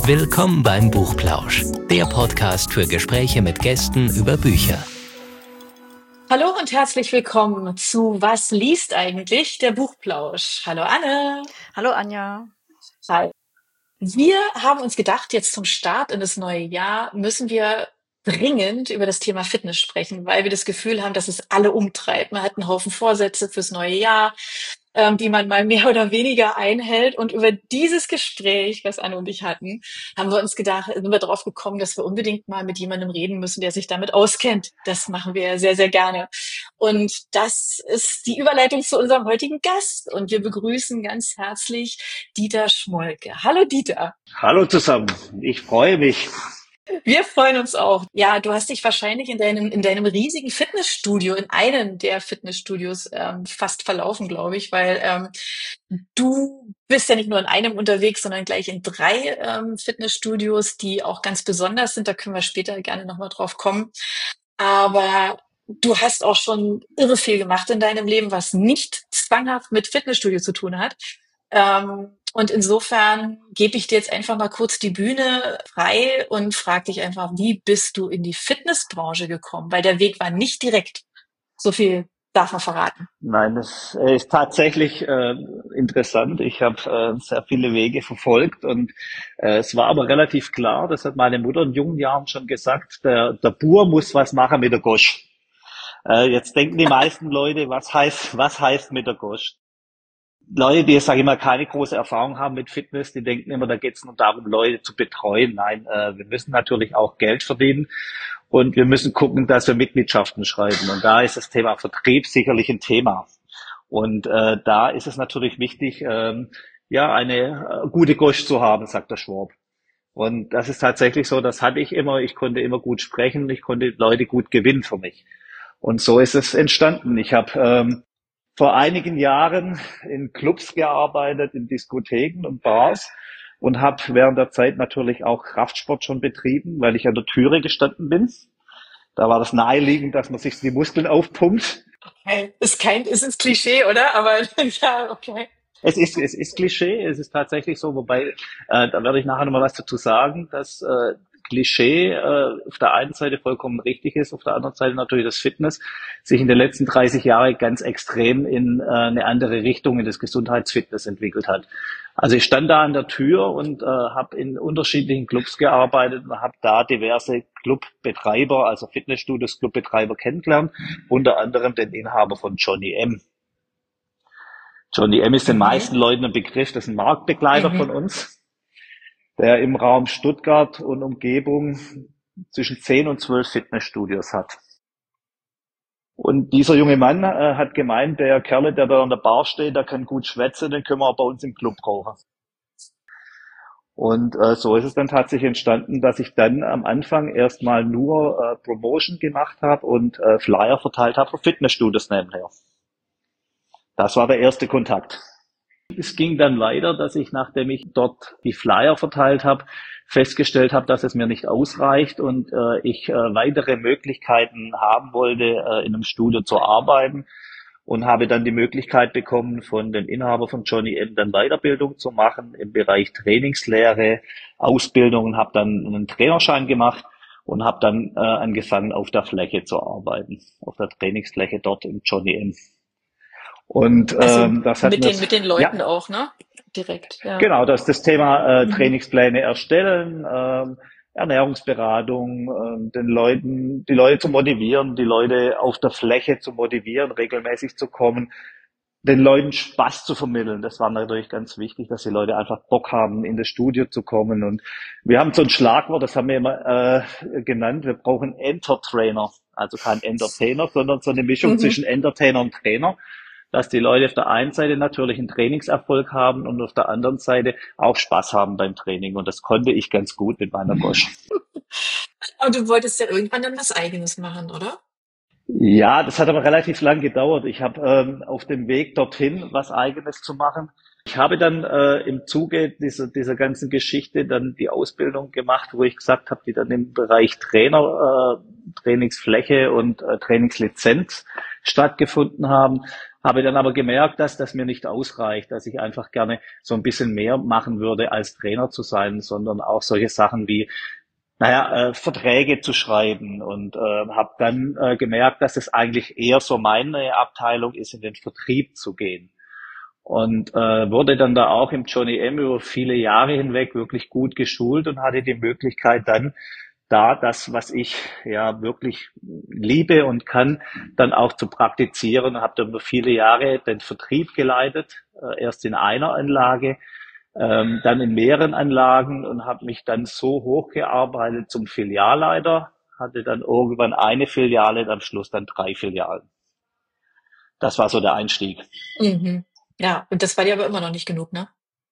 Willkommen beim Buchplausch, der Podcast für Gespräche mit Gästen über Bücher. Hallo und herzlich willkommen zu Was liest eigentlich? Der Buchplausch. Hallo Anne. Hallo Anja. Hi. Wir haben uns gedacht, jetzt zum Start in das neue Jahr müssen wir dringend über das Thema Fitness sprechen, weil wir das Gefühl haben, dass es alle umtreibt. Man hat einen Haufen Vorsätze fürs neue Jahr, die man mal mehr oder weniger einhält. Und über dieses Gespräch, was Anne und ich hatten, haben wir uns gedacht, sind wir darauf gekommen, dass wir unbedingt mal mit jemandem reden müssen, der sich damit auskennt. Das machen wir sehr, sehr gerne. Und das ist die Überleitung zu unserem heutigen Gast. Und wir begrüßen ganz herzlich Dieter Schmolke. Hallo Dieter. Hallo zusammen, ich freue mich. Wir freuen uns auch. Ja, du hast dich wahrscheinlich in deinem riesigen Fitnessstudio, in einem der Fitnessstudios fast verlaufen, glaube ich, weil du bist ja nicht nur in einem unterwegs, sondern gleich in 3 Fitnessstudios, die auch ganz besonders sind. Da können wir später gerne nochmal drauf kommen. Aber du hast auch schon irre viel gemacht in deinem Leben, was nicht zwanghaft mit Fitnessstudio zu tun hat. Und insofern gebe ich dir jetzt einfach mal kurz die Bühne frei und frage dich einfach, wie bist du in die Fitnessbranche gekommen? Weil der Weg war nicht direkt. So viel darf man verraten. Nein, das ist tatsächlich interessant. Ich habe sehr viele Wege verfolgt und es war aber relativ klar, das hat meine Mutter in jungen Jahren schon gesagt, der Bur muss was machen mit der Gosch. Jetzt denken die meisten Leute, was heißt mit der Gosch? Leute, die, sage ich mal, keine große Erfahrung haben mit Fitness, die denken immer, da geht es nur darum, Leute zu betreuen. Nein, wir müssen natürlich auch Geld verdienen und wir müssen gucken, dass wir Mitgliedschaften schreiben. Und da ist das Thema Vertrieb sicherlich ein Thema. Und da ist es natürlich wichtig, eine gute Gosch zu haben, sagt der Schwab. Und das ist tatsächlich so, das hatte ich immer. Ich konnte immer gut sprechen, ich konnte Leute gut gewinnen für mich. Und so ist es entstanden. Ich habe vor einigen Jahren in Clubs gearbeitet, in Diskotheken und Bars und habe während der Zeit natürlich auch Kraftsport schon betrieben, weil ich an der Türe gestanden bin. Da war das naheliegend, dass man sich die Muskeln aufpumpt. Okay. Ist ein Klischee, oder? Aber ja, okay. Es ist Klischee, es ist tatsächlich so, wobei, da werde ich nachher nochmal was dazu sagen, dass Klischee auf der einen Seite vollkommen richtig ist, auf der anderen Seite natürlich das Fitness sich in den letzten 30 Jahren ganz extrem in eine andere Richtung, in das Gesundheitsfitness entwickelt hat. Also ich stand da an der Tür und habe in unterschiedlichen Clubs gearbeitet und habe da diverse Clubbetreiber, also Fitnessstudios, Clubbetreiber kennengelernt, unter anderem den Inhaber von Johnny M. Johnny M ist den meisten Leuten ein Begriff, das ist ein Marktbegleiter von uns, der im Raum Stuttgart und Umgebung zwischen 10 und 12 Fitnessstudios hat. Und dieser junge Mann hat gemeint, der Kerl, der da an der Bar steht, der kann gut schwätzen, den können wir auch bei uns im Club brauchen. Und so ist es dann tatsächlich entstanden, dass ich dann am Anfang erstmal nur Promotion gemacht habe und Flyer verteilt habe für Fitnessstudios nebenher. Das war der erste Kontakt. Es ging dann weiter, dass ich, nachdem ich dort die Flyer verteilt habe, festgestellt habe, dass es mir nicht ausreicht und ich weitere Möglichkeiten haben wollte, in einem Studio zu arbeiten und habe dann die Möglichkeit bekommen, von dem Inhaber von Johnny M. dann Weiterbildung zu machen im Bereich Trainingslehre, Ausbildung und habe dann einen Trainerschein gemacht und habe dann angefangen, auf der Fläche zu arbeiten, auf der Trainingsfläche dort im Johnny M. Und das hat mit den Leuten auch, ne? Direkt. Ja. Genau, das Thema Trainingspläne erstellen, Ernährungsberatung, die Leute zu motivieren, die Leute auf der Fläche zu motivieren, regelmäßig zu kommen, den Leuten Spaß zu vermitteln. Das war natürlich ganz wichtig, dass die Leute einfach Bock haben, in das Studio zu kommen. Und wir haben so ein Schlagwort, das haben wir immer genannt, wir brauchen Entertrainer, also kein Entertainer, sondern so eine Mischung zwischen Entertainer und Trainer, dass die Leute auf der einen Seite natürlich einen Trainingserfolg haben und auf der anderen Seite auch Spaß haben beim Training. Und das konnte ich ganz gut mit meiner Gosch. Aber du wolltest ja irgendwann dann was Eigenes machen, oder? Ja, das hat aber relativ lang gedauert. Ich habe auf dem Weg dorthin was Eigenes zu machen. Ich habe dann im Zuge dieser ganzen Geschichte dann die Ausbildung gemacht, wo ich gesagt habe, die dann im Bereich Trainer, Trainingsfläche und Trainingslizenz stattgefunden haben. Habe dann aber gemerkt, dass das mir nicht ausreicht, dass ich einfach gerne so ein bisschen mehr machen würde, als Trainer zu sein, sondern auch solche Sachen wie Verträge zu schreiben und habe dann gemerkt, dass es eigentlich eher so meine Abteilung ist, in den Vertrieb zu gehen. Und wurde dann da auch im Johnny M über viele Jahre hinweg wirklich gut geschult und hatte die Möglichkeit dann da das, was ich ja wirklich liebe und kann, dann auch zu praktizieren. Habe dann über viele Jahre den Vertrieb geleitet, erst in einer Anlage, dann in mehreren Anlagen und habe mich dann so hochgearbeitet zum Filialleiter, hatte dann irgendwann eine Filiale und am Schluss dann 3 Filialen. Das war so der Einstieg. Mhm. Ja, und das war dir aber immer noch nicht genug, ne?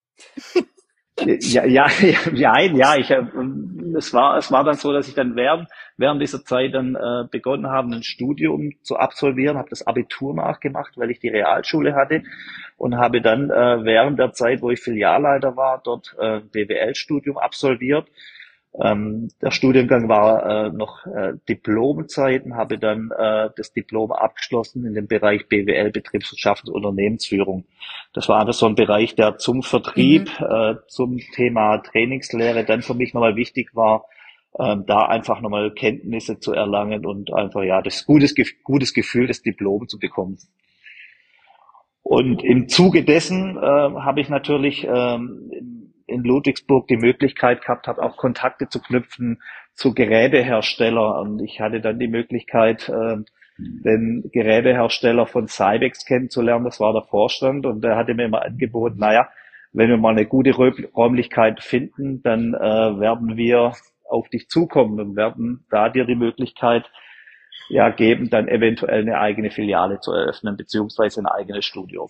Es war dann so, dass ich dann während dieser Zeit dann begonnen habe, ein Studium zu absolvieren, habe das Abitur nachgemacht, weil ich die Realschule hatte und habe dann während der Zeit, wo ich Filialleiter war, dort BWL-Studium absolviert. Der Studiengang war noch Diplomzeiten, habe dann das Diplom abgeschlossen in dem Bereich BWL, Betriebswirtschaft und Unternehmensführung. Das war einfach so ein Bereich, der zum Vertrieb, Mhm. zum Thema Trainingslehre dann für mich nochmal wichtig war, da einfach nochmal Kenntnisse zu erlangen und einfach das gutes Gefühl, das Diplom zu bekommen. Und im Zuge dessen habe ich natürlich in Ludwigsburg die Möglichkeit gehabt, habe auch Kontakte zu knüpfen zu Geräteherstellern. Und ich hatte dann die Möglichkeit, den Gerätehersteller von Cybex kennenzulernen. Das war der Vorstand und der hatte mir immer angeboten, wenn wir mal eine gute Räumlichkeit finden, dann werden wir auf dich zukommen und werden da dir die Möglichkeit geben, dann eventuell eine eigene Filiale zu eröffnen, beziehungsweise ein eigenes Studio.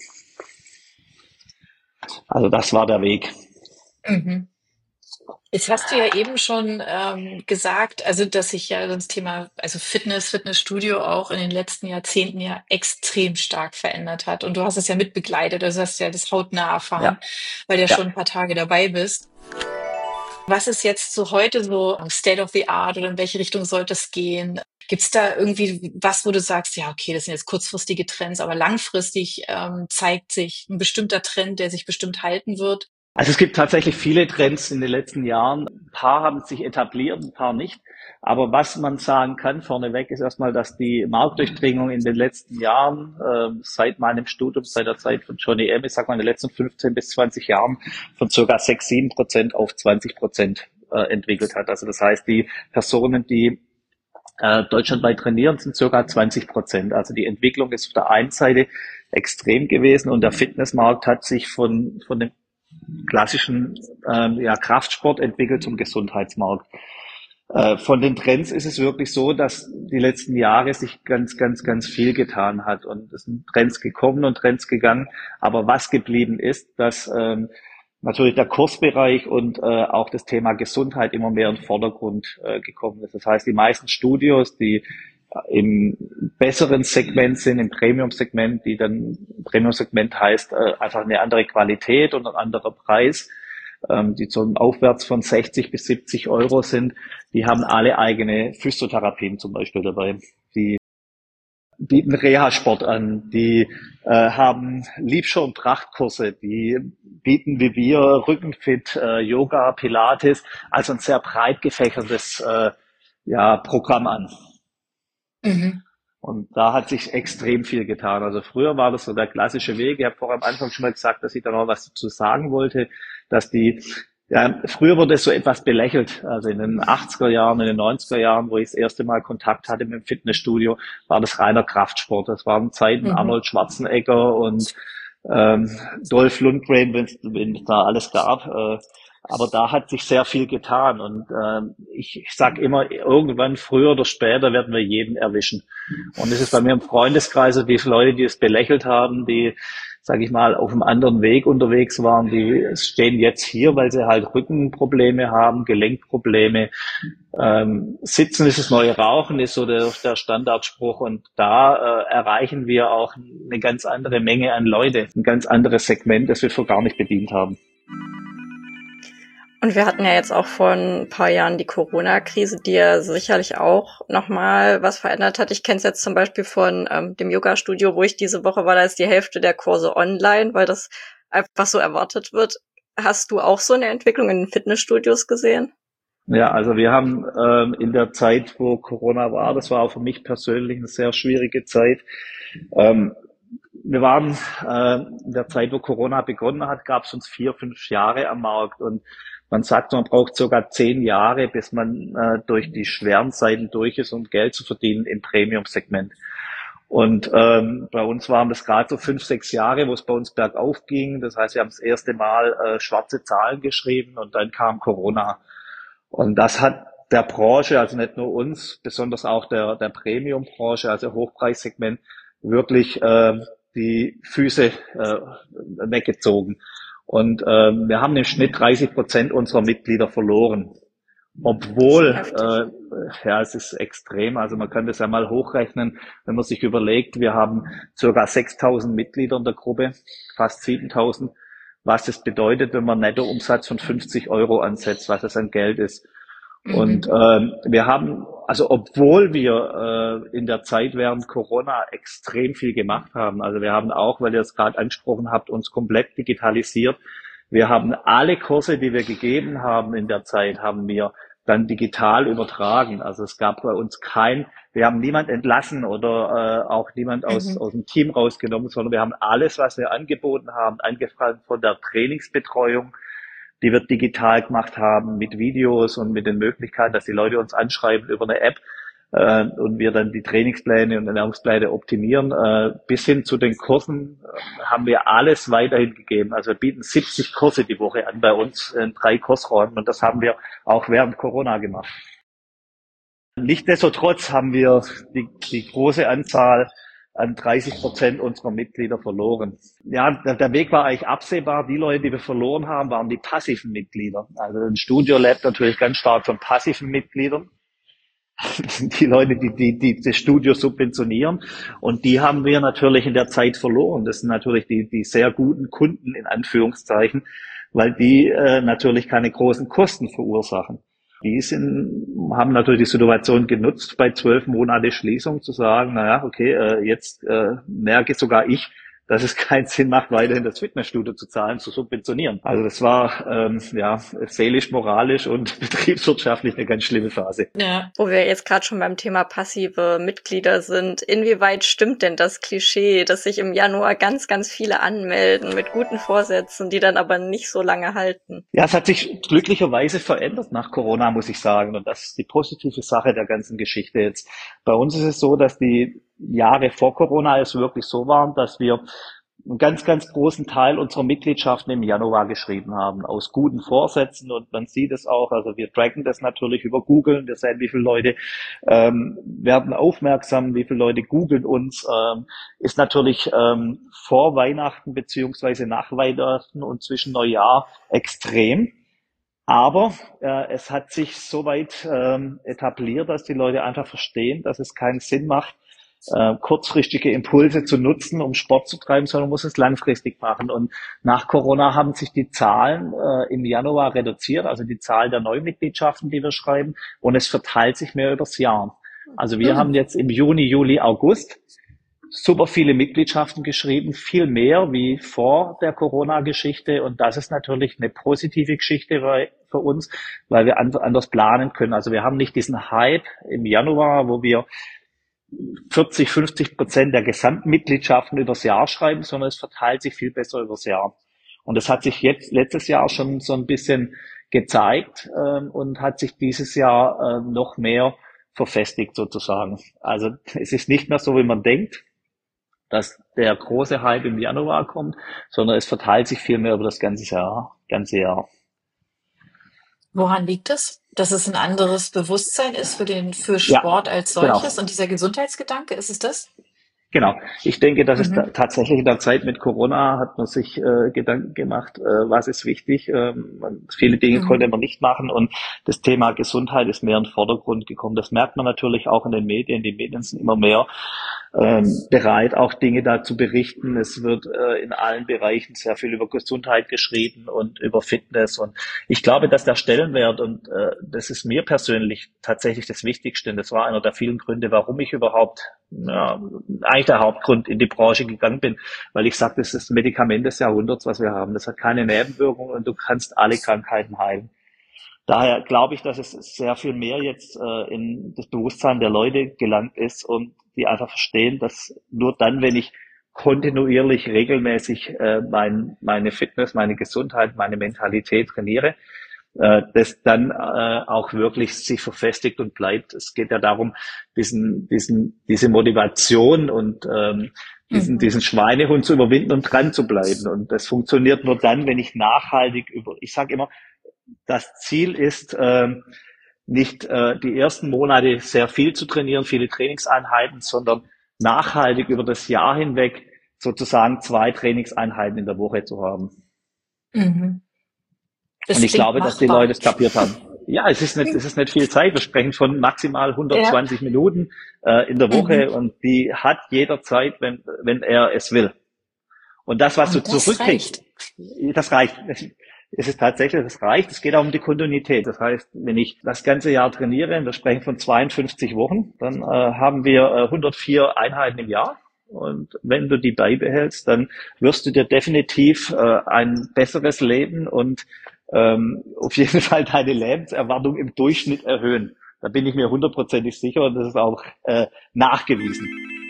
Also das war der Weg. Mhm. Jetzt hast du ja eben schon gesagt, also dass sich ja das Thema, also Fitnessstudio auch in den letzten Jahrzehnten ja extrem stark verändert hat. Und du hast es ja mitbegleitet, also hast ja das hautnah erfahren, Ja, weil du ja ja. schon ein paar Tage dabei bist. Was ist jetzt so heute so State of the Art oder in welche Richtung sollte es gehen? Gibt es da irgendwie was, wo du sagst, ja, okay, das sind jetzt kurzfristige Trends, aber langfristig zeigt sich ein bestimmter Trend, der sich bestimmt halten wird? Also es gibt tatsächlich viele Trends in den letzten Jahren. Ein paar haben sich etabliert, ein paar nicht. Aber was man sagen kann vorneweg ist erstmal, dass die Marktdurchdringung in den letzten Jahren, seit meinem Studium, seit der Zeit von Johnny M., ich sag mal in den letzten 15 bis 20 Jahren, von circa 6-7% auf 20% entwickelt hat. Also das heißt, die Personen, die deutschlandweit trainieren, sind circa 20%. Also die Entwicklung ist auf der einen Seite extrem gewesen und der Fitnessmarkt hat sich von dem klassischen Kraftsport entwickelt zum Gesundheitsmarkt. Von den Trends ist es wirklich so, dass die letzten Jahre sich ganz, ganz, ganz viel getan hat und es sind Trends gekommen und Trends gegangen. Aber was geblieben ist, dass natürlich der Kursbereich und auch das Thema Gesundheit immer mehr in den Vordergrund gekommen ist. Das heißt, die meisten Studios, die im besseren Segment sind, im Premium-Segment, Premium-Segment heißt einfach eine andere Qualität und ein anderer Preis, die so aufwärts von 60 bis 70 Euro sind, die haben alle eigene Physiotherapien zum Beispiel dabei. Die bieten Reha-Sport an, die haben Liebscher- und Prachtkurse, die bieten wie wir Rückenfit, Yoga, Pilates, also ein sehr breit gefächertes Programm an. Mhm. Und da hat sich extrem viel getan. Also früher war das so der klassische Weg. Ich habe vorher am Anfang schon mal gesagt, dass ich da noch was dazu sagen wollte, dass früher wurde es so etwas belächelt. Also in den 80er Jahren, in den 90er Jahren, wo ich das erste Mal Kontakt hatte mit dem Fitnessstudio, war das reiner Kraftsport. Das waren Zeiten Mhm. Arnold Schwarzenegger und Dolph Lundgren, wenn es da alles gab. Aber da hat sich sehr viel getan und ich sage immer, irgendwann früher oder später werden wir jeden erwischen. Und es ist bei mir im Freundeskreis, also die Leute, die es belächelt haben, die, sage ich mal, auf einem anderen Weg unterwegs waren, die stehen jetzt hier, weil sie halt Rückenprobleme haben, Gelenkprobleme. Sitzen ist das neue Rauchen, ist so der Standardspruch und da erreichen wir auch eine ganz andere Menge an Leute, ein ganz anderes Segment, das wir vor gar nicht bedient haben. Und wir hatten ja jetzt auch vor ein paar Jahren die Corona-Krise, die ja sicherlich auch nochmal was verändert hat. Ich kenne es jetzt zum Beispiel von dem Yoga-Studio, wo ich diese Woche war, da ist die Hälfte der Kurse online, weil das einfach so erwartet wird. Hast du auch so eine Entwicklung in den Fitnessstudios gesehen? Ja, also wir haben in der Zeit, wo Corona war, das war auch für mich persönlich eine sehr schwierige Zeit. Wir waren in der Zeit, wo Corona begonnen hat, gab es uns 4, 5 Jahre am Markt und man sagt, man braucht sogar 10 Jahre, bis man durch die schweren Zeiten durch ist, um Geld zu verdienen im Premium-Segment. Und bei uns waren das gerade so 5, 6 Jahre, wo es bei uns bergauf ging. Das heißt, wir haben das erste Mal schwarze Zahlen geschrieben und dann kam Corona. Und das hat der Branche, also nicht nur uns, besonders auch der Premium-Branche, also Hochpreissegment, wirklich die Füße weggezogen. Und wir haben im Schnitt 30% unserer Mitglieder verloren. Obwohl, ja, es ist extrem. Also man kann das ja mal hochrechnen, wenn man sich überlegt, wir haben ca. 6.000 Mitglieder in der Gruppe, fast 7.000, was das bedeutet, wenn man einen Nettoumsatz von 50 Euro ansetzt, was das an Geld ist. Und wir haben, also obwohl wir in der Zeit während Corona extrem viel gemacht haben, also wir haben auch, weil ihr es gerade angesprochen habt, uns komplett digitalisiert. Wir haben alle Kurse, die wir gegeben haben in der Zeit, haben wir dann digital übertragen. Also es gab bei uns wir haben niemand entlassen oder auch niemand aus dem Team rausgenommen, sondern wir haben alles, was wir angeboten haben, angefangen von der Trainingsbetreuung, die wir digital gemacht haben, mit Videos und mit den Möglichkeiten, dass die Leute uns anschreiben über eine App und wir dann die Trainingspläne und Ernährungspläne optimieren. Bis hin zu den Kursen haben wir alles weiterhin gegeben. Also wir bieten 70 Kurse die Woche an bei uns in 3 Kursräumen und das haben wir auch während Corona gemacht. Nichtsdestotrotz haben wir die große Anzahl an 30% unserer Mitglieder verloren. Ja, der Weg war eigentlich absehbar. Die Leute, die wir verloren haben, waren die passiven Mitglieder. Also ein Studio lebt natürlich ganz stark von passiven Mitgliedern. Die Leute, die das Studio subventionieren. Und die haben wir natürlich in der Zeit verloren. Das sind natürlich die sehr guten Kunden in Anführungszeichen, weil die natürlich keine großen Kosten verursachen. Haben natürlich die Situation genutzt, bei 12 Monate Schließung zu sagen, naja, okay, jetzt merke sogar ich, dass es keinen Sinn macht, weiterhin das Fitnessstudio zu zahlen, zu subventionieren. Also das war seelisch, moralisch und betriebswirtschaftlich eine ganz schlimme Phase. Ja. Wo wir jetzt gerade schon beim Thema passive Mitglieder sind, inwieweit stimmt denn das Klischee, dass sich im Januar ganz, ganz viele anmelden mit guten Vorsätzen, die dann aber nicht so lange halten? Ja, es hat sich glücklicherweise verändert nach Corona, muss ich sagen. Und das ist die positive Sache der ganzen Geschichte jetzt. Bei uns ist es so, dass die Jahre vor Corona es wirklich so waren, dass wir einen ganz, ganz großen Teil unserer Mitgliedschaften im Januar geschrieben haben, aus guten Vorsätzen, und man sieht es auch, also wir tracken das natürlich über Google, wir sehen, wie viele Leute werden aufmerksam, wie viele Leute googeln uns, ist natürlich vor Weihnachten beziehungsweise nach Weihnachten und zwischen Neujahr extrem. Aber es hat sich soweit etabliert, dass die Leute einfach verstehen, dass es keinen Sinn macht, kurzfristige Impulse zu nutzen, um Sport zu treiben, sondern muss es langfristig machen. Und nach Corona haben sich die Zahlen im Januar reduziert, also die Zahl der Neumitgliedschaften, die wir schreiben, und es verteilt sich mehr übers Jahr. Also wir haben jetzt im Juni, Juli, August super viele Mitgliedschaften geschrieben, viel mehr wie vor der Corona-Geschichte, und das ist natürlich eine positive Geschichte für uns, weil wir anders planen können. Also wir haben nicht diesen Hype im Januar, wo wir 40-50% der Gesamtmitgliedschaften übers Jahr schreiben, sondern es verteilt sich viel besser übers Jahr. Und das hat sich jetzt letztes Jahr schon so ein bisschen gezeigt und hat sich dieses Jahr noch mehr verfestigt sozusagen. Also es ist nicht mehr so, wie man denkt, dass der große Hype im Januar kommt, sondern es verteilt sich viel mehr über das ganze Jahr. Woran liegt es? Dass es ein anderes Bewusstsein ist für Sport als solches, genau. Und dieser Gesundheitsgedanke, ist es das? Genau. Ich denke, dass es tatsächlich in der Zeit mit Corona hat man sich Gedanken gemacht, was ist wichtig. Viele Dinge konnte man nicht machen, und das Thema Gesundheit ist mehr in den Vordergrund gekommen. Das merkt man natürlich auch in den Medien. Die Medien sind immer mehr bereit, auch Dinge da zu berichten. Es wird in allen Bereichen sehr viel über Gesundheit geschrieben und über Fitness. Und ich glaube, dass der Stellenwert, und das ist mir persönlich tatsächlich das Wichtigste, und das war einer der vielen Gründe, warum ich überhaupt, eigentlich der Hauptgrund in die Branche gegangen bin, weil ich sage, das ist das Medikament des Jahrhunderts, was wir haben. Das hat keine Nebenwirkungen und du kannst alle Krankheiten heilen. Daher glaube ich, dass es sehr viel mehr jetzt in das Bewusstsein der Leute gelangt ist und die einfach verstehen, dass nur dann, wenn ich kontinuierlich, regelmäßig meine Fitness, meine Gesundheit, meine Mentalität trainiere, das dann auch wirklich sich verfestigt und bleibt. Es geht ja darum, diese Motivation und diesen Schweinehund zu überwinden und dran zu bleiben. Und das funktioniert nur dann, wenn ich nachhaltig ich sage immer, das Ziel ist, nicht die ersten Monate sehr viel zu trainieren, viele Trainingseinheiten, sondern nachhaltig über das Jahr hinweg sozusagen 2 Trainingseinheiten in der Woche zu haben. Mhm. Das Und ich glaube, dass die machbar. Leute es kapiert haben. Ja, es ist nicht viel Zeit. Wir sprechen von maximal 120 Minuten in der Woche und die hat jeder Zeit, wenn er es will. Und das, was Und du das zurückkriegst, das reicht. Es ist tatsächlich, das reicht. Es geht auch um die Kontinuität. Das heißt, wenn ich das ganze Jahr trainiere, wir sprechen von 52 Wochen, dann haben wir 104 Einheiten im Jahr. Und wenn du die beibehältst, dann wirst du dir definitiv ein besseres Leben und auf jeden Fall deine Lebenserwartung im Durchschnitt erhöhen. Da bin ich mir 100%ig sicher und das ist auch nachgewiesen.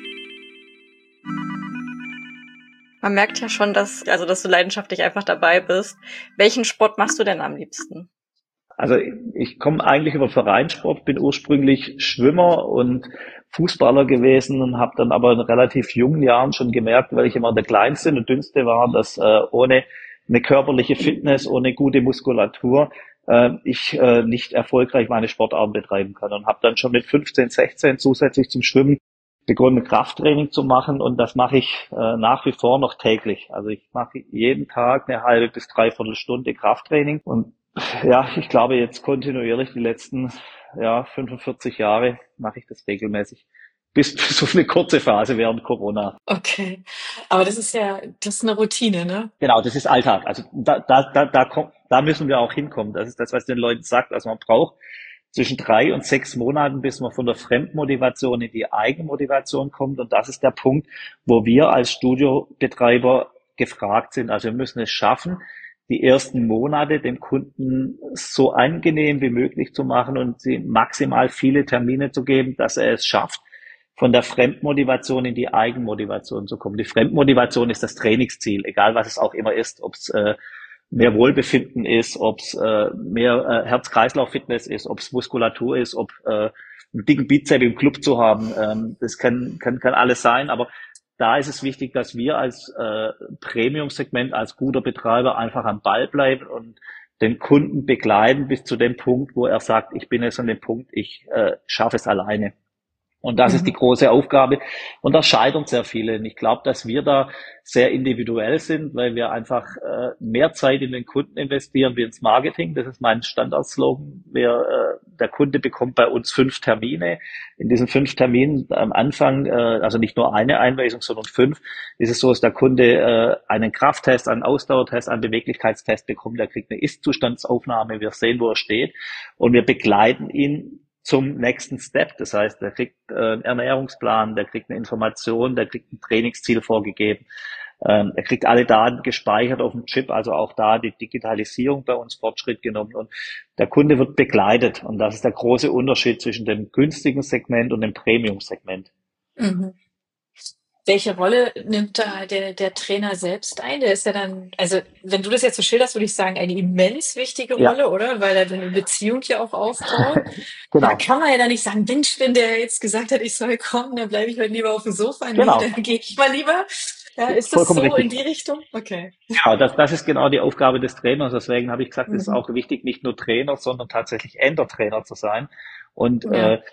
Man merkt ja schon, dass du leidenschaftlich einfach dabei bist. Welchen Sport machst du denn am liebsten? Also ich komme eigentlich über Vereinssport, bin ursprünglich Schwimmer und Fußballer gewesen und habe dann aber in relativ jungen Jahren schon gemerkt, weil ich immer der Kleinste und Dünnste war, dass ohne eine körperliche Fitness, ohne gute Muskulatur ich nicht erfolgreich meine Sportarten betreiben kann. Und habe dann schon mit 15, 16 zusätzlich zum Schwimmen begonnen, Krafttraining zu machen und das mache ich nach wie vor noch täglich. Also ich mache jeden Tag eine halbe bis dreiviertel Stunde Krafttraining und ja, ich glaube jetzt kontinuierlich die letzten 45 Jahre mache ich das regelmäßig. Bis auf eine kurze Phase während Corona. Okay. Aber das ist eine Routine, ne? Genau, das ist Alltag. Also da müssen wir auch hinkommen. Das ist das, was den Leuten sagt. Also man braucht zwischen 3 und 6 Monaten, bis man von der Fremdmotivation in die Eigenmotivation kommt. Und das ist der Punkt, wo wir als Studiobetreiber gefragt sind. Also wir müssen es schaffen, die ersten Monate dem Kunden so angenehm wie möglich zu machen und sie maximal viele Termine zu geben, dass er es schafft, von der Fremdmotivation in die Eigenmotivation zu kommen. Die Fremdmotivation ist das Trainingsziel, egal was es auch immer ist, ob es mehr Wohlbefinden ist, ob es mehr Herz-Kreislauf-Fitness ist, ob es Muskulatur ist, ob einen dicken Bizep im Club zu haben. Das kann alles sein, aber da ist es wichtig, dass wir als Premium-Segment, als guter Betreiber einfach am Ball bleiben und den Kunden begleiten bis zu dem Punkt, wo er sagt, ich bin jetzt an dem Punkt, ich schaffe es alleine. Und das ist die große Aufgabe. Und da scheitern sehr viele. Und ich glaube, dass wir da sehr individuell sind, weil wir einfach mehr Zeit in den Kunden investieren wie ins Marketing. Das ist mein Standardslogan. Der Kunde bekommt bei uns 5 Termine. In diesen 5 Terminen am Anfang, also nicht nur eine Einweisung, sondern 5, ist es so, dass der Kunde einen Krafttest, einen Ausdauertest, einen Beweglichkeitstest bekommt. Er kriegt eine Ist-Zustandsaufnahme. Wir sehen, wo er steht. Und wir begleiten ihn zum nächsten Step. Das heißt, der kriegt einen Ernährungsplan, der kriegt eine Information, der kriegt ein Trainingsziel vorgegeben. Er kriegt alle Daten gespeichert auf dem Chip, also auch da die Digitalisierung bei uns Fortschritt genommen. Und der Kunde wird begleitet. Und das ist der große Unterschied zwischen dem günstigen Segment und dem Premium-Segment. Mhm. Welche Rolle nimmt da der Trainer selbst ein? Der ist ja dann, also wenn du das jetzt so schilderst, würde ich sagen, eine immens wichtige Rolle, oder? Weil er eine Beziehung ja auch aufbaut. Genau. Da kann man ja dann nicht sagen, Mensch, wenn der jetzt gesagt hat, ich soll kommen, dann bleibe ich heute lieber auf dem Sofa. Genau. Nee, dann gehe ich mal lieber. Ja, ist das Vollkommen so richtig. in die Richtung? Okay. Ja, das ist genau die Aufgabe des Trainers. Deswegen habe ich gesagt, es ist auch wichtig, nicht nur Trainer, sondern tatsächlich Endertrainer zu sein. Und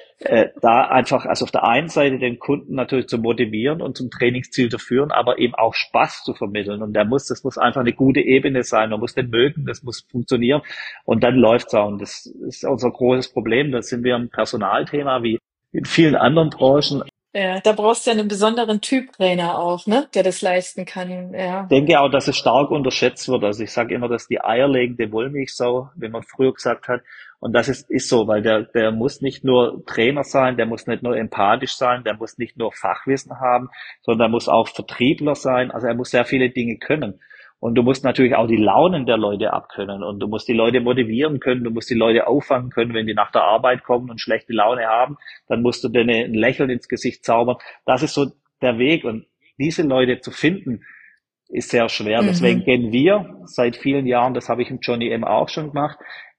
da einfach, also auf der einen Seite den Kunden natürlich zu motivieren und zum Trainingsziel zu führen, aber eben auch Spaß zu vermitteln. Und das muss einfach eine gute Ebene sein. Man muss den mögen, das muss funktionieren. Und dann läuft's auch. Und das ist unser großes Problem. Da sind wir im Personalthema wie in vielen anderen Branchen. Ja, da brauchst du ja einen besonderen Typ Trainer auch, ne, der das leisten kann. Ja. Denke auch, dass es stark unterschätzt wird. Also ich sage immer, dass die eierlegende Wollmilchsau, wie man früher gesagt hat, und das ist so, weil der muss nicht nur Trainer sein, der muss nicht nur empathisch sein, der muss nicht nur Fachwissen haben, sondern er muss auch Vertriebler sein. Also er muss sehr viele Dinge können. Und du musst natürlich auch die Launen der Leute abkönnen und du musst die Leute motivieren können, du musst die Leute auffangen können, wenn die nach der Arbeit kommen und schlechte Laune haben, dann musst du denen ein Lächeln ins Gesicht zaubern. Das ist so der Weg und diese Leute zu finden, ist sehr schwer. Deswegen Mhm. gehen wir seit vielen Jahren, das habe ich im Johnny M. auch schon gemacht,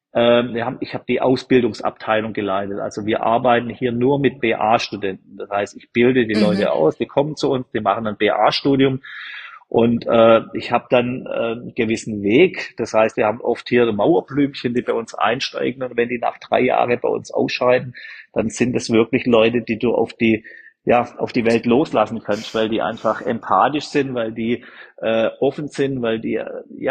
ich habe die Ausbildungsabteilung geleitet. Also wir arbeiten hier nur mit BA-Studenten. Das heißt, ich bilde die Mhm. Leute aus, die kommen zu uns, die machen ein BA-Studium und ich habe dann einen gewissen Weg. Das heißt, wir haben oft hier Mauerblümchen, die bei uns einsteigen und wenn die nach 3 Jahren bei uns ausscheiden, dann sind es wirklich Leute, die du auf die Welt loslassen kannst, weil die einfach empathisch sind, weil die offen sind, weil die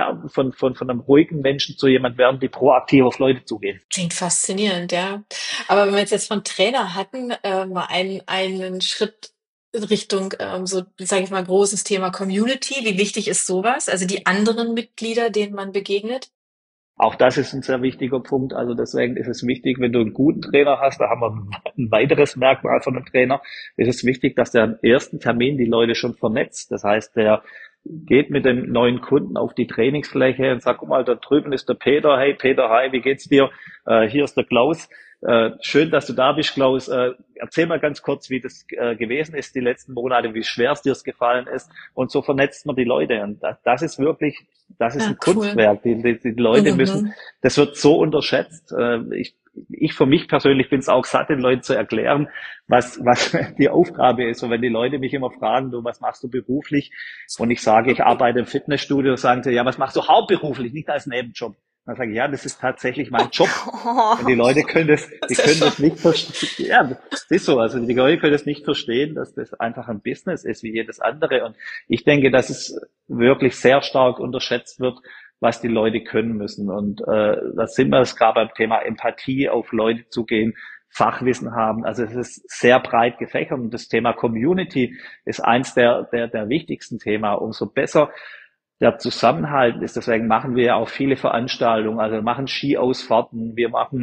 von einem ruhigen Menschen zu jemand werden, die proaktiv auf Leute zugehen. Klingt faszinierend, ja. Aber wenn wir jetzt von Trainer hatten, mal einen Schritt in Richtung, so, sage ich mal, großes Thema Community. Wie wichtig ist sowas? Also die anderen Mitglieder, denen man begegnet? Auch das ist ein sehr wichtiger Punkt. Also deswegen ist es wichtig, wenn du einen guten Trainer hast, da haben wir ein weiteres Merkmal von einem Trainer, ist es wichtig, dass der am ersten Termin die Leute schon vernetzt. Das heißt, der geht mit dem neuen Kunden auf die Trainingsfläche und sagt, guck mal, da drüben ist der Peter. Hey Peter, hi, wie geht's dir? Hier ist der Klaus. Schön, dass du da bist, Klaus. Erzähl mal ganz kurz, wie das gewesen ist die letzten Monate, wie schwer es dir gefallen ist. Und so vernetzt man die Leute. Und das ist wirklich, das ist Ja, ein cool. Kunstwerk. Die Leute müssen, Mhm. das wird so unterschätzt. Ich für mich persönlich bin es auch satt, den Leuten zu erklären, was die Aufgabe ist. Und wenn die Leute mich immer fragen, du, was machst du beruflich? Und ich sage, ich arbeite im Fitnessstudio, sagen sie, ja, was machst du hauptberuflich, nicht als Nebenjob? Dann sage ich, ja, das ist tatsächlich mein Job. Und die Leute können Das die ist ja können schon. das nicht verstehen. Ja, das ist so. Also die Leute können das nicht verstehen, dass das einfach ein Business ist wie jedes andere. Und ich denke, dass es wirklich sehr stark unterschätzt wird, was die Leute können müssen. Und da sind wir es gerade beim Thema Empathie, auf Leute zugehen, Fachwissen haben. Also es ist sehr breit gefächert und das Thema Community ist eins der wichtigsten Themen. Umso besser der Zusammenhalt ist. Deswegen machen wir ja auch viele Veranstaltungen. Also wir machen Skiausfahrten,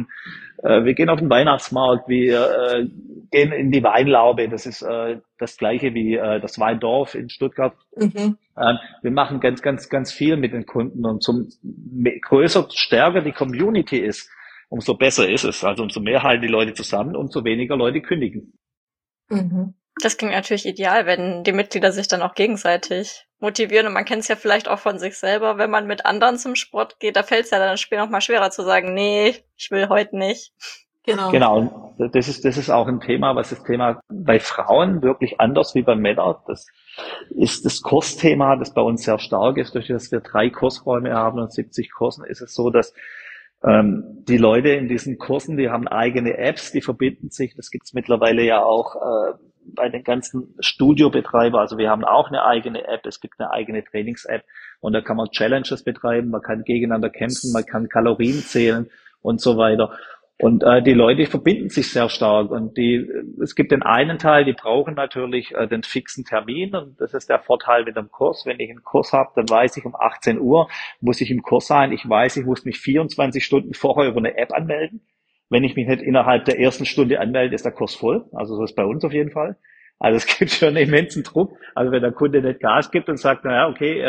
wir gehen auf den Weihnachtsmarkt, wir gehen in die Weinlaube. Das ist das Gleiche wie das Weindorf in Stuttgart. Mhm. Wir machen ganz, ganz, ganz viel mit den Kunden und größer, stärker die Community ist, umso besser ist es. Also umso mehr halten die Leute zusammen, umso weniger Leute kündigen. Mhm. Das klingt natürlich ideal, wenn die Mitglieder sich dann auch gegenseitig motivieren. Und man kennt es ja vielleicht auch von sich selber, wenn man mit anderen zum Sport geht, da fällt es ja dann später noch mal schwerer zu sagen, nee, ich will heute nicht. Genau. Genau, und das ist auch ein Thema, was das Thema bei Frauen wirklich anders wie bei Männern. Das ist das Kursthema, das bei uns sehr stark ist. Durch das wir 3 Kursräume haben und 70 Kursen, ist es so, dass die Leute in diesen Kursen, die haben eigene Apps, die verbinden sich. Das gibt's mittlerweile ja auch bei den ganzen Studiobetreibern. Also wir haben auch eine eigene App. Es gibt eine eigene Trainings-App und da kann man Challenges betreiben, man kann gegeneinander kämpfen, man kann Kalorien zählen und so weiter. Und die Leute verbinden sich sehr stark und es gibt den einen Teil, die brauchen natürlich den fixen Termin und das ist der Vorteil mit dem Kurs. Wenn ich einen Kurs habe, dann weiß ich, um 18 Uhr muss ich im Kurs sein. Ich weiß, ich muss mich 24 Stunden vorher über eine App anmelden. Wenn ich mich nicht innerhalb der ersten Stunde anmelde, ist der Kurs voll. Also so ist bei uns auf jeden Fall. Also es gibt schon einen immensen Druck. Also wenn der Kunde nicht Gas gibt und sagt, naja, okay,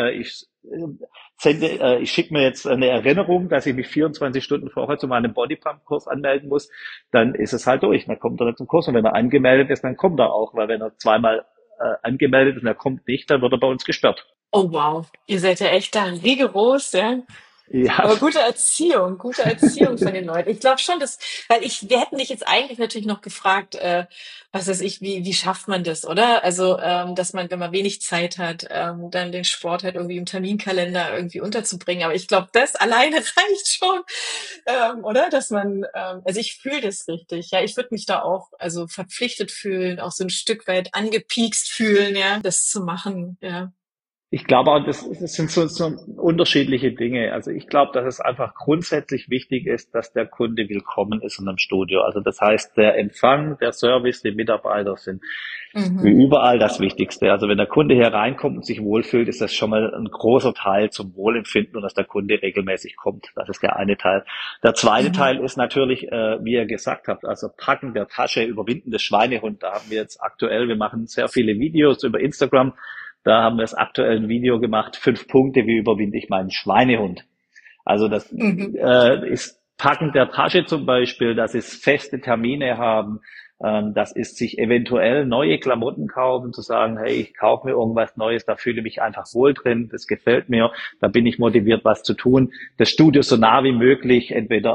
ich schicke mir jetzt eine Erinnerung, dass ich mich 24 Stunden vorher zu meinem Bodypump-Kurs anmelden muss, dann ist es halt durch. Dann kommt er nicht zum Kurs. Und wenn er angemeldet ist, dann kommt er auch. Weil wenn er zweimal angemeldet ist und er kommt nicht, dann wird er bei uns gesperrt. Oh wow, ihr seid ja echt da rigoros, ja. Ja, Aber gute Erziehung von den Leuten. Ich glaube schon, wir hätten dich jetzt eigentlich natürlich noch gefragt, was weiß ich, wie schafft man das, oder? Also, dass man, wenn man wenig Zeit hat, dann den Sport halt irgendwie im Terminkalender irgendwie unterzubringen. Aber ich glaube, das alleine reicht schon, oder? Also ich fühle das richtig. Ja, ich würde mich da auch, also verpflichtet fühlen, auch so ein Stück weit angepiekst fühlen, ja, das zu machen, ja. Ich glaube auch, das sind so unterschiedliche Dinge. Also ich glaube, dass es einfach grundsätzlich wichtig ist, dass der Kunde willkommen ist in einem Studio. Also das heißt, der Empfang, der Service, die Mitarbeiter sind wie Mhm. überall das Wichtigste. Also wenn der Kunde hier reinkommt und sich wohlfühlt, ist das schon mal ein großer Teil zum Wohlempfinden und dass der Kunde regelmäßig kommt. Das ist der eine Teil. Der zweite Mhm. Teil ist natürlich, wie ihr gesagt habt, also Packen der Tasche, Überwinden des Schweinehund. Da haben wir jetzt aktuell, wir machen sehr viele Videos über Instagram. Da haben wir das aktuell ein Video gemacht, 5 Punkte, wie überwinde ich meinen Schweinehund. Also das Mhm. ist Packen der Tasche zum Beispiel, das ist feste Termine haben, das ist sich eventuell neue Klamotten kaufen, zu sagen, hey, ich kaufe mir irgendwas Neues, da fühle ich mich einfach wohl drin, das gefällt mir, da bin ich motiviert, was zu tun. Das Studio so nah wie möglich, entweder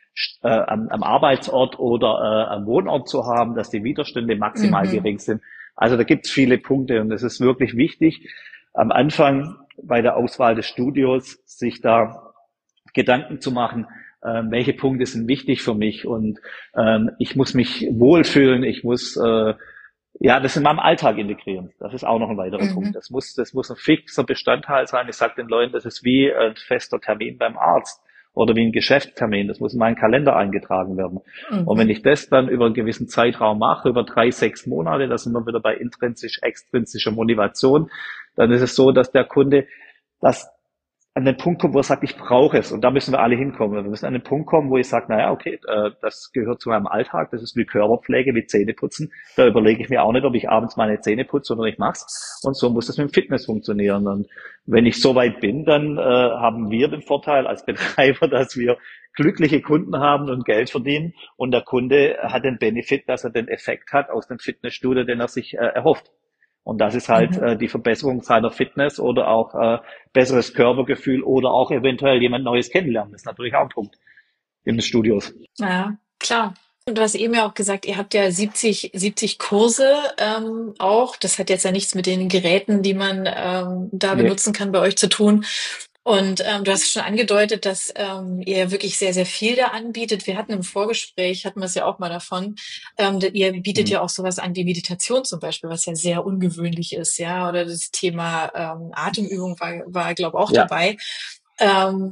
am Arbeitsort oder am Wohnort zu haben, dass die Widerstände maximal Mhm. gering sind. Also da gibt's viele Punkte und es ist wirklich wichtig, am Anfang bei der Auswahl des Studios sich da Gedanken zu machen, welche Punkte sind wichtig für mich und ich muss mich wohlfühlen, ich muss ja das in meinem Alltag integrieren. Das ist auch noch ein weiterer Punkt. Mhm. Das muss ein fixer Bestandteil sein. Ich sage den Leuten, das ist wie ein fester Termin beim Arzt oder wie ein Geschäftstermin. Das muss in meinen Kalender eingetragen werden. Und wenn Mhm. ich das dann über einen gewissen Zeitraum mache, über 3, 6 Monate, da sind wir wieder bei extrinsischer Motivation, dann ist es so, dass der Kunde das an den Punkt kommt, wo er sagt, ich brauche es. Und da müssen wir alle hinkommen. Wir müssen an den Punkt kommen, wo ich sage, naja, okay, das gehört zu meinem Alltag, das ist wie Körperpflege, wie Zähneputzen. Da überlege ich mir auch nicht, ob ich abends meine Zähne putze, sondern ich mach's. Und so muss das mit dem Fitness funktionieren. Und wenn ich so weit bin, dann haben wir den Vorteil als Betreiber, dass wir glückliche Kunden haben und Geld verdienen. Und der Kunde hat den Benefit, dass er den Effekt hat aus dem Fitnessstudio, den er sich erhofft. Und das ist halt Mhm. die Verbesserung seiner Fitness oder auch besseres Körpergefühl oder auch eventuell jemand Neues kennenlernen. Das ist natürlich auch ein Punkt in den Studios. Ja, klar. Und du hast eben ja auch gesagt, ihr habt ja 70 Kurse auch. Das hat jetzt ja nichts mit den Geräten, die man da Nee. benutzen kann, bei euch zu tun. Und du hast schon angedeutet, dass ihr wirklich sehr, sehr viel da anbietet. Wir hatten im Vorgespräch, hatten wir es ja auch mal davon, ihr bietet Mhm. ja auch sowas an wie Meditation zum Beispiel, was ja sehr ungewöhnlich ist, ja. Oder das Thema Atemübung war glaube ich, auch Ja, dabei. Ähm,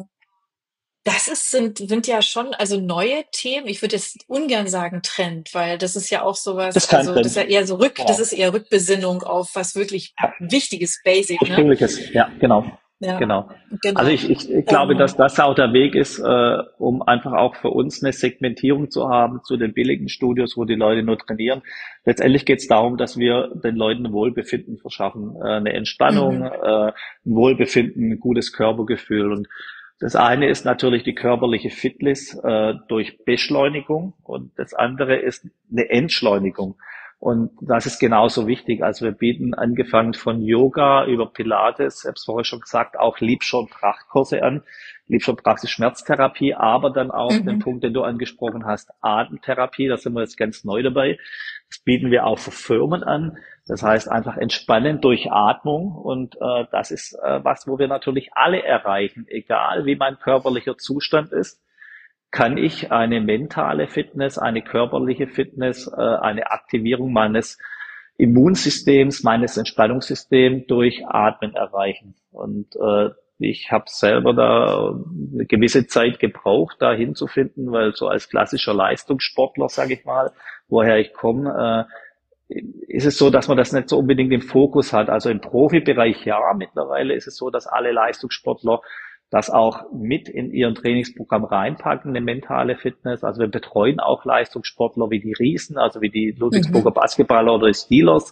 sind ja schon, also neue Themen. Ich würde jetzt ungern sagen Trend, weil das ist ja auch das sowas, ist kein also das ist Trend. ja eher so das Genau. ist eher Rückbesinnung auf was wirklich Wichtiges, Basic, ne? Ursprüngliches, ja, genau. Ja, Genau. Also genau. ich glaube, dass Und das auch der Weg ist, um einfach auch für uns eine Segmentierung zu haben zu den billigen Studios, wo die Leute nur trainieren. Letztendlich geht es darum, dass wir den Leuten ein Wohlbefinden verschaffen, eine Entspannung, mhm, ein Wohlbefinden, ein gutes Körpergefühl. Und das eine ist natürlich die körperliche Fitness durch Beschleunigung und das andere ist eine Entschleunigung. Und das ist genauso wichtig. Also wir bieten angefangen von Yoga über Pilates, ich habe es vorher schon gesagt, auch Liebscher- und Prachtkurse an. Liebscher- und Pracht ist Schmerztherapie, aber dann auch den mhm, Punkt, den du angesprochen hast, Atemtherapie, da sind wir jetzt ganz neu dabei. Das bieten wir auch für Firmen an. Das heißt einfach entspannen durch Atmung und das ist was, wo wir natürlich alle erreichen, egal wie mein körperlicher Zustand ist kann ich eine mentale Fitness, eine körperliche Fitness, eine Aktivierung meines Immunsystems, meines Entspannungssystems durch Atmen erreichen. Und ich habe selber da eine gewisse Zeit gebraucht, da hinzufinden, weil so als klassischer Leistungssportler, sage ich mal, woher ich komme, ist es so, dass man das nicht so unbedingt im Fokus hat. Also im Profibereich ja, mittlerweile ist es so, dass alle Leistungssportler das auch mit in ihren Trainingsprogramm reinpacken, eine mentale Fitness. Also wir betreuen auch Leistungssportler wie die Riesen, also wie die Ludwigsburger mhm, Basketballer oder die Steelers.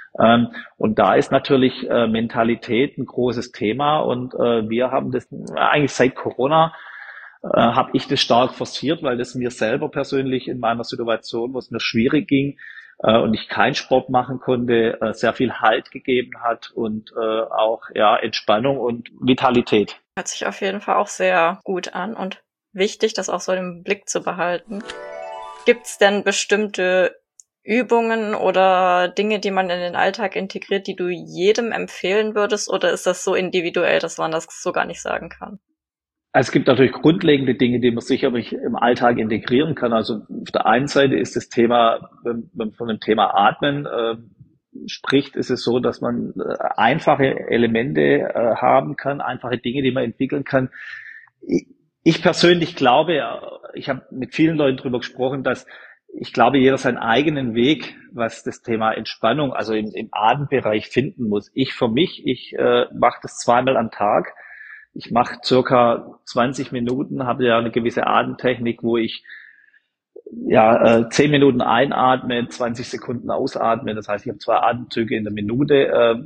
Und da ist natürlich Mentalität ein großes Thema und wir haben das eigentlich seit Corona habe ich das stark forciert, weil das mir selber persönlich in meiner Situation, wo es mir schwierig ging und ich keinen Sport machen konnte, sehr viel Halt gegeben hat und auch ja Entspannung und Vitalität. Hört sich auf jeden Fall auch sehr gut an und wichtig, das auch so im Blick zu behalten. Gibt's denn bestimmte Übungen oder Dinge, die man in den Alltag integriert, die du jedem empfehlen würdest, oder ist das so individuell, dass man das so gar nicht sagen kann? Also es gibt natürlich grundlegende Dinge, die man sicherlich im Alltag integrieren kann. Also auf der einen Seite ist das Thema, wenn wir von dem Thema Atmen spricht, ist es so, dass man einfache Elemente haben kann, einfache Dinge, die man entwickeln kann. Ich persönlich glaube, ich habe mit vielen Leuten darüber gesprochen, dass ich glaube, jeder seinen eigenen Weg, was das Thema Entspannung, also im Atembereich finden muss. Ich für mich, ich mache das zweimal am Tag. Ich mache circa 20 Minuten, habe ja eine gewisse Atemtechnik, wo ich 10 Minuten einatme, 20 Sekunden ausatme. Das heißt, ich habe 2 Atemzüge in der Minute.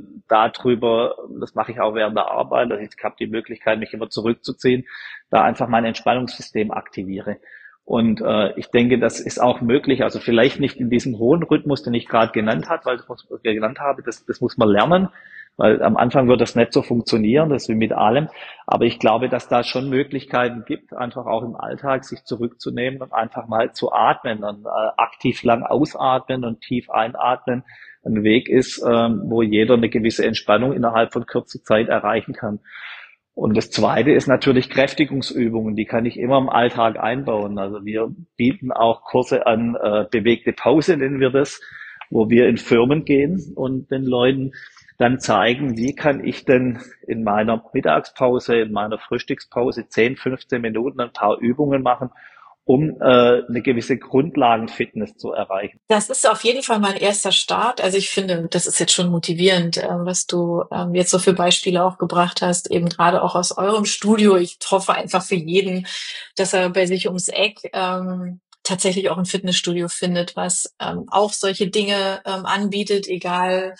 Darüber, das mache ich auch während der Arbeit. Also ich habe die Möglichkeit, mich immer zurückzuziehen, da einfach mein Entspannungssystem aktiviere. Und ich denke, das ist auch möglich. Also vielleicht nicht in diesem hohen Rhythmus, den ich gerade genannt habe, weil das, was ich genannt habe, das muss man lernen. Weil am Anfang wird das nicht so funktionieren, das ist wie mit allem. Aber ich glaube, dass da schon Möglichkeiten gibt, einfach auch im Alltag sich zurückzunehmen und einfach mal zu atmen und aktiv lang ausatmen und tief einatmen ein Weg ist, wo jeder eine gewisse Entspannung innerhalb von kurzer Zeit erreichen kann. Und das Zweite ist natürlich Kräftigungsübungen, die kann ich immer im Alltag einbauen. Also wir bieten auch Kurse an, bewegte Pause nennen wir das, wo wir in Firmen gehen und den Leuten dann zeigen, wie kann ich denn in meiner Mittagspause, in meiner Frühstückspause 10, 15 Minuten ein paar Übungen machen, um eine gewisse Grundlagenfitness zu erreichen. Das ist auf jeden Fall mein erster Start. Also ich finde, das ist jetzt schon motivierend, was du jetzt so für Beispiele auch gebracht hast, eben gerade auch aus eurem Studio. Ich hoffe einfach für jeden, dass er bei sich ums Eck tatsächlich auch ein Fitnessstudio findet, was auch solche Dinge anbietet, egal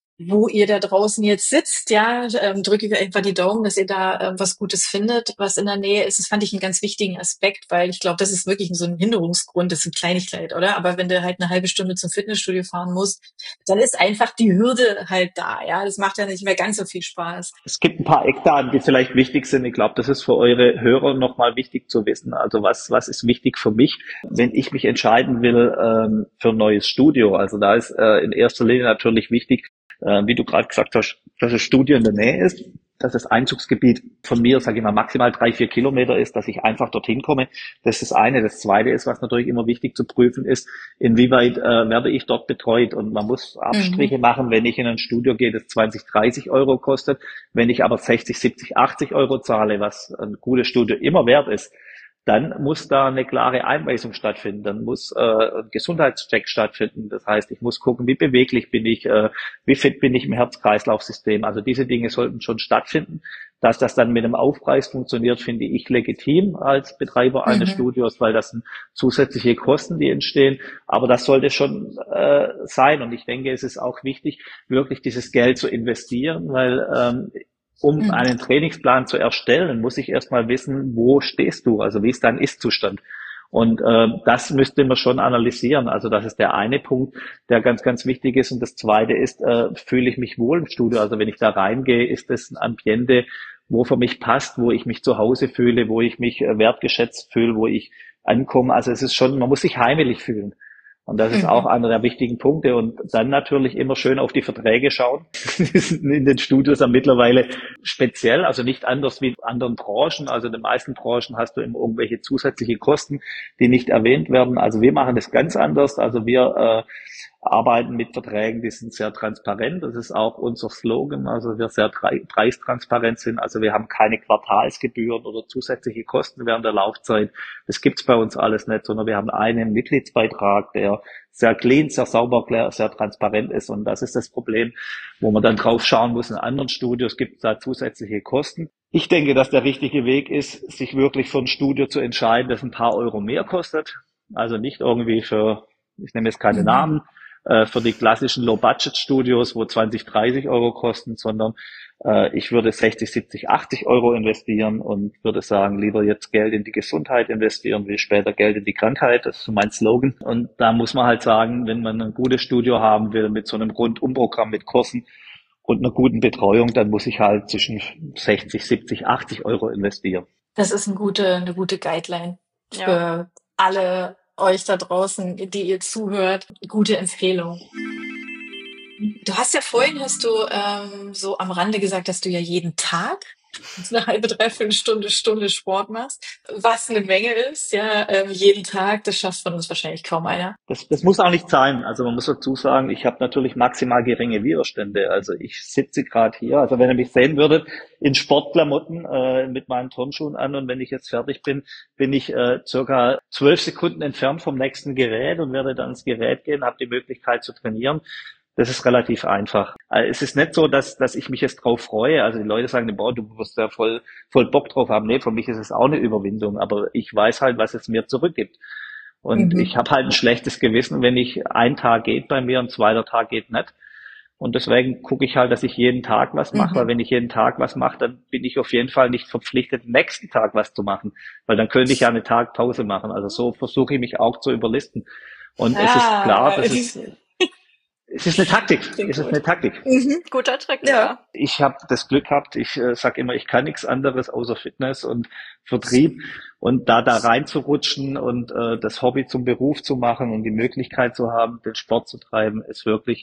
wo ihr da draußen jetzt sitzt, ja, drücke ich einfach die Daumen, dass ihr da was Gutes findet, was in der Nähe ist. Das fand ich einen ganz wichtigen Aspekt, weil ich glaube, das ist wirklich so ein Hinderungsgrund, das ist eine Kleinigkeit, oder? Aber wenn du halt eine halbe Stunde zum Fitnessstudio fahren musst, dann ist einfach die Hürde halt da, ja. Das macht ja nicht mehr ganz so viel Spaß. Es gibt ein paar Eckdaten, die vielleicht wichtig sind. Ich glaube, das ist für eure Hörer nochmal wichtig zu wissen. Also was ist wichtig für mich, wenn ich mich entscheiden will für ein neues Studio? Also da ist in erster Linie natürlich wichtig, wie du gerade gesagt hast, dass das Studio in der Nähe ist, dass das Einzugsgebiet von mir, sage ich mal, maximal 3-4 Kilometer ist, dass ich einfach dorthin komme. Das ist das eine. Das zweite ist, was natürlich immer wichtig zu prüfen ist, inwieweit werde ich dort betreut. Und man muss Abstriche machen, wenn ich in ein Studio gehe, das 20, 30 Euro kostet. Wenn ich aber 60, 70, 80 Euro zahle, was ein gutes Studio immer wert ist, dann muss da eine klare Einweisung stattfinden. Dann muss ein Gesundheitscheck stattfinden. Das heißt, ich muss gucken, wie beweglich bin ich, wie fit bin ich im Herz-Kreislauf-System. Also diese Dinge sollten schon stattfinden. Dass das dann mit einem Aufpreis funktioniert, finde ich legitim als Betreiber eines Studios, weil das sind zusätzliche Kosten, die entstehen. Aber das sollte schon sein. Und ich denke, es ist auch wichtig, wirklich dieses Geld zu investieren, weil um einen Trainingsplan zu erstellen, muss ich erstmal wissen, wo stehst du, also wie ist dein Ist-Zustand. Und das müsste man schon analysieren. Also das ist der eine Punkt, der ganz, ganz wichtig ist. Und das zweite ist, fühle ich mich wohl im Studio? Also wenn ich da reingehe, ist das ein Ambiente, wo für mich passt, wo ich mich zu Hause fühle, wo ich mich wertgeschätzt fühle, wo ich ankomme. Also es ist schon, man muss sich heimelig fühlen. Und das ist auch einer der wichtigen Punkte. Und dann natürlich immer schön auf die Verträge schauen. Die sind in den Studios ja mittlerweile speziell, also nicht anders wie in anderen Branchen. Also in den meisten Branchen hast du immer irgendwelche zusätzliche Kosten, die nicht erwähnt werden. Also wir machen das ganz anders. Also wir arbeiten mit Verträgen, die sind sehr transparent. Das ist auch unser Slogan. Also wir sehr preistransparent sind. Also wir haben keine Quartalsgebühren oder zusätzliche Kosten während der Laufzeit. Das gibt's bei uns alles nicht, sondern wir haben einen Mitgliedsbeitrag, der sehr clean, sehr sauber, sehr transparent ist. Und das ist das Problem, wo man dann drauf schauen muss. In anderen Studios gibt es da zusätzliche Kosten. Ich denke, dass der richtige Weg ist, sich wirklich für ein Studio zu entscheiden, das ein paar Euro mehr kostet. Also nicht irgendwie für, ich nehme jetzt keine Namen, für die klassischen Low-Budget-Studios, wo 20, 30 Euro kosten, sondern ich würde 60, 70, 80 Euro investieren und würde sagen, lieber jetzt Geld in die Gesundheit investieren, wie später Geld in die Krankheit. Das ist so mein Slogan. Und da muss man halt sagen, wenn man ein gutes Studio haben will mit so einem Rundumprogramm mit Kursen und einer guten Betreuung, dann muss ich halt zwischen 60, 70, 80 Euro investieren. Das ist eine gute Guideline für alle euch da draußen, die ihr zuhört. Gute Empfehlung. Du hast ja vorhin, so am Rande gesagt, dass du ja jeden Tag eine halbe, dreiviertel Stunde Sport machst, was eine Menge ist, ja, jeden Tag, das schafft von uns wahrscheinlich kaum einer. Das muss auch nicht sein. Also man muss dazu sagen, ich habe natürlich maximal geringe Widerstände. Also ich sitze gerade hier, also wenn ihr mich sehen würdet, in Sportklamotten mit meinen Turnschuhen an, und wenn ich jetzt fertig bin, bin ich circa 12 Sekunden entfernt vom nächsten Gerät und werde dann ins Gerät gehen, habe die Möglichkeit zu trainieren. Das ist relativ einfach. Es ist nicht so, dass ich mich jetzt drauf freue. Also die Leute sagen, boah, du wirst ja voll Bock drauf haben. Nee, für mich ist es auch eine Überwindung. Aber ich weiß halt, was es mir zurückgibt. Und Mhm. ich habe halt ein schlechtes Gewissen, wenn ich ein Tag geht bei mir und zweiter Tag geht nicht. Und deswegen gucke ich halt, dass ich jeden Tag was mache, weil Mhm. wenn ich jeden Tag was mache, dann bin ich auf jeden Fall nicht verpflichtet, den nächsten Tag was zu machen, weil dann könnte ich ja eine Tag Pause machen. Also so versuche ich mich auch zu überlisten. Und es ist klar, Ah, es ist eine Taktik. klingt Es ist gut. eine Taktik. Mhm. Guter Trick, Ja. ja. Ich habe das Glück gehabt, ich sage immer, ich kann nichts anderes außer Fitness und Vertrieb, und da reinzurutschen und das Hobby zum Beruf zu machen und die Möglichkeit zu haben, den Sport zu treiben, ist wirklich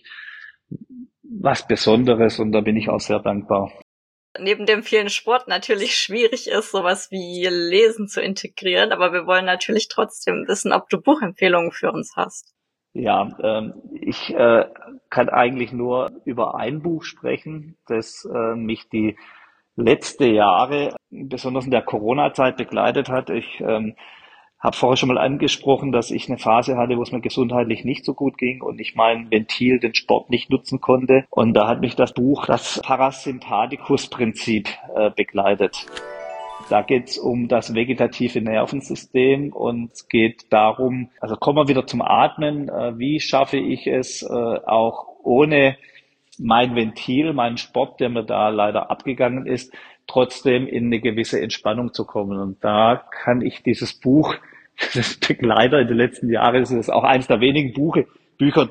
was Besonderes, und da bin ich auch sehr dankbar. Neben dem vielen Sport natürlich schwierig ist, sowas wie Lesen zu integrieren, aber wir wollen natürlich trotzdem wissen, ob du Buchempfehlungen für uns hast. Ja, ich kann eigentlich nur über ein Buch sprechen, das mich die letzte Jahre, besonders in der Corona-Zeit, begleitet hat. Ich habe vorher schon mal angesprochen, dass ich eine Phase hatte, wo es mir gesundheitlich nicht so gut ging und ich mein Ventil, den Sport, nicht nutzen konnte. Und da hat mich das Buch, das Parasympathikus-Prinzip, begleitet. Da geht es um das vegetative Nervensystem und es geht darum, also kommen wir wieder zum Atmen, wie schaffe ich es auch ohne mein Ventil, meinen Sport, der mir da leider abgegangen ist, trotzdem in eine gewisse Entspannung zu kommen. Und da kann ich dieses Buch, das Begleiter in den letzten Jahren, das ist auch eines der wenigen Bücher,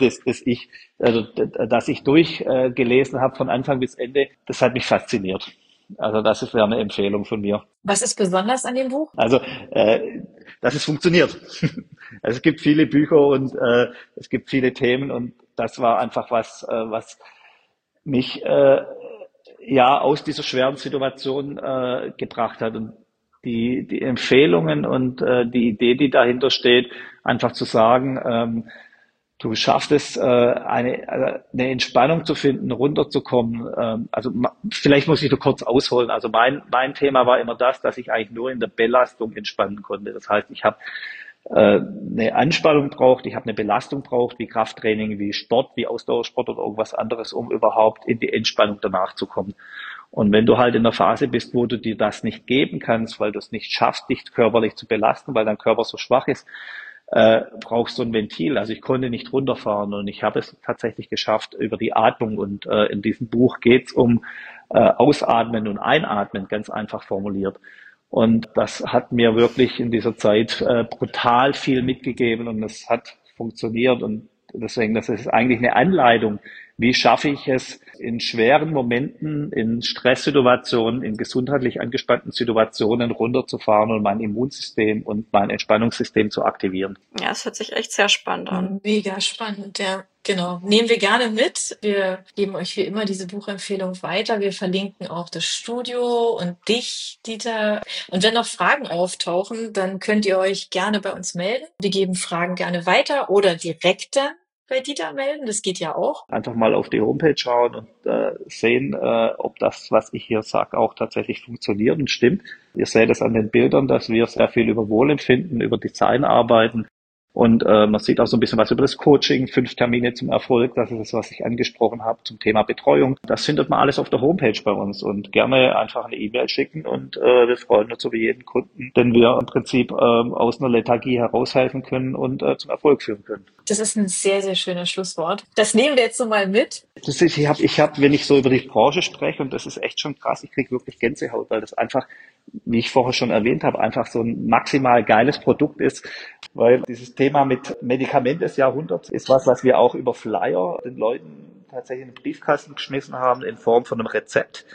das ich durchgelesen habe von Anfang bis Ende, das hat mich fasziniert. Also das wäre eine Empfehlung von mir. Was ist besonders an dem Buch? Also, dass es funktioniert. Also es gibt viele Bücher und es gibt viele Themen, und das war einfach was mich ja aus dieser schweren Situation gebracht hat. Und die Empfehlungen und die Idee, die dahinter steht, einfach zu sagen, du schaffst es, eine Entspannung zu finden, runterzukommen. Vielleicht muss ich nur kurz ausholen. Also mein Thema war immer das, dass ich eigentlich nur in der Belastung entspannen konnte. Das heißt, ich habe eine Anspannung braucht, ich habe eine Belastung braucht, wie Krafttraining, wie Sport, wie Ausdauersport oder irgendwas anderes, um überhaupt in die Entspannung danach zu kommen. Und wenn du halt in der Phase bist, wo du dir das nicht geben kannst, weil du es nicht schaffst, dich körperlich zu belasten, weil dein Körper so schwach ist, brauchst du ein Ventil. Also ich konnte nicht runterfahren, und ich habe es tatsächlich geschafft über die Atmung. Und in diesem Buch geht es um Ausatmen und Einatmen, ganz einfach formuliert. Und das hat mir wirklich in dieser Zeit brutal viel mitgegeben, und es hat funktioniert. Und deswegen, das ist eigentlich eine Anleitung. Wie schaffe ich es, in schweren Momenten, in Stresssituationen, in gesundheitlich angespannten Situationen runterzufahren und mein Immunsystem und mein Entspannungssystem zu aktivieren? Ja, es hört sich echt sehr spannend an. Mega spannend, ja. Genau. Nehmen wir gerne mit. Wir geben euch wie immer diese Buchempfehlung weiter. Wir verlinken auch das Studio und dich, Dieter. Und wenn noch Fragen auftauchen, dann könnt ihr euch gerne bei uns melden. Wir geben Fragen gerne weiter oder direkt dann bei Dieter melden. Das geht ja auch. Einfach mal auf die Homepage schauen und sehen, ob das, was ich hier sage, auch tatsächlich funktioniert und stimmt. Ihr seht es an den Bildern, dass wir sehr viel über Wohlempfinden, über Design arbeiten. Und man sieht auch so ein bisschen was über das Coaching, 5 Termine zum Erfolg, das ist das, was ich angesprochen habe, zum Thema Betreuung. Das findet man alles auf der Homepage bei uns, und gerne einfach eine E-Mail schicken, und wir freuen uns über jeden Kunden, den wir im Prinzip aus einer Lethargie heraushelfen können und zum Erfolg führen können. Das ist ein sehr, sehr schönes Schlusswort. Das nehmen wir jetzt so mal mit. Ich hab, wenn ich so über die Branche spreche, und das ist echt schon krass, ich kriege wirklich Gänsehaut, weil das einfach, wie ich vorher schon erwähnt habe, einfach so ein maximal geiles Produkt ist, weil dieses Thema mit Medikament des Jahrhunderts ist was wir auch über Flyer den Leuten tatsächlich in den Briefkasten geschmissen haben in Form von einem Rezept.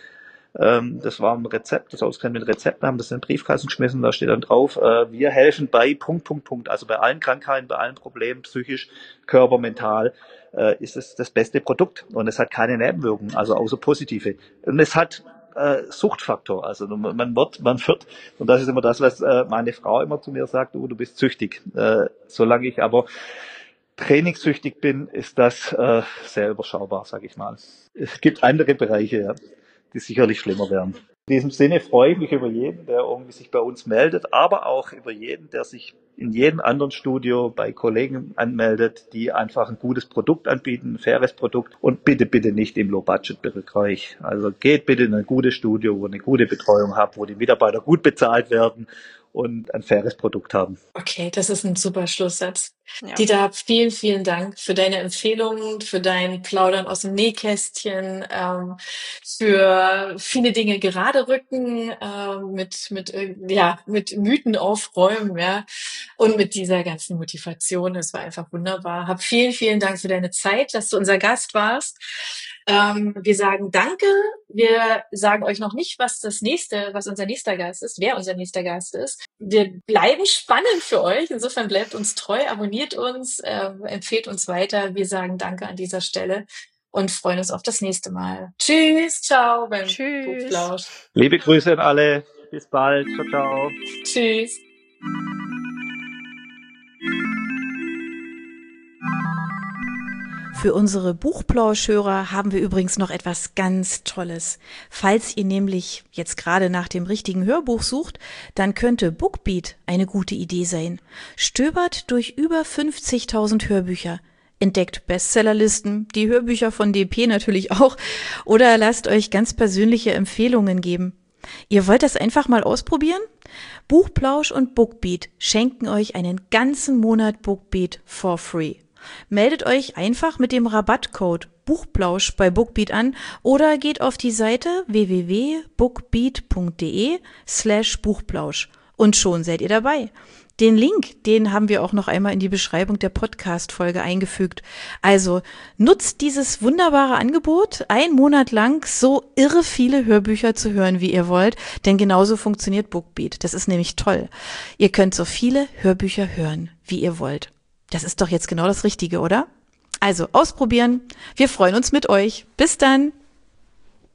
Das war ein Rezept, das Auskennen mit Rezepten, haben das in den Briefkasten geschmissen, da steht dann drauf, wir helfen bei ... Also bei allen Krankheiten, bei allen Problemen, psychisch, Körper, mental, ist es das beste Produkt, und es hat keine Nebenwirkungen, also außer positive. Und es hat Suchtfaktor. Also man wird, und das ist immer das, was meine Frau immer zu mir sagt, du bist süchtig. Solange ich aber trainingssüchtig bin, ist das sehr überschaubar, sage ich mal. Es gibt andere Bereiche, ja, die sicherlich schlimmer wären. In diesem Sinne freue ich mich über jeden, der irgendwie sich bei uns meldet, aber auch über jeden, der sich in jedem anderen Studio bei Kollegen anmeldet, die einfach ein gutes Produkt anbieten, ein faires Produkt und bitte, bitte nicht im Low-Budget-Bereich. Also geht bitte in ein gutes Studio, wo eine gute Betreuung habt, wo die Mitarbeiter gut bezahlt werden und ein faires Produkt haben. Okay, das ist ein super Schlusssatz. Ja. Dieter, vielen, vielen Dank für deine Empfehlungen, für dein Plaudern aus dem Nähkästchen, für viele Dinge gerade rücken, mit Mythen aufräumen, ja, und mit dieser ganzen Motivation. Das war einfach wunderbar. Hab vielen, vielen Dank für deine Zeit, dass du unser Gast warst. Wir sagen Danke. Wir sagen euch noch nicht, was unser nächster Gast ist, wer unser nächster Gast ist. Wir bleiben spannend für euch. Insofern bleibt uns treu, abonniert uns, empfehlt uns weiter. Wir sagen Danke an dieser Stelle und freuen uns auf das nächste Mal. Tschüss, ciao beim Tschüss. Buchplausch. Liebe Grüße an alle. Bis bald. Ciao, ciao. Tschüss. Für unsere Buchplauschhörer haben wir übrigens noch etwas ganz Tolles. Falls ihr nämlich jetzt gerade nach dem richtigen Hörbuch sucht, dann könnte Bookbeat eine gute Idee sein. Stöbert durch über 50.000 Hörbücher. Entdeckt Bestsellerlisten, die Hörbücher von DP natürlich auch, oder lasst euch ganz persönliche Empfehlungen geben. Ihr wollt das einfach mal ausprobieren? Buchplausch und Bookbeat schenken euch einen ganzen Monat Bookbeat for free. Meldet euch einfach mit dem Rabattcode Buchplausch bei Bookbeat an oder geht auf die Seite www.bookbeat.de/Buchplausch und schon seid ihr dabei. Den Link, den haben wir auch noch einmal in die Beschreibung der Podcast-Folge eingefügt. Also nutzt dieses wunderbare Angebot, einen Monat lang so irre viele Hörbücher zu hören, wie ihr wollt, denn genauso funktioniert Bookbeat. Das ist nämlich toll. Ihr könnt so viele Hörbücher hören, wie ihr wollt. Das ist doch jetzt genau das Richtige, oder? Also ausprobieren. Wir freuen uns mit euch. Bis dann.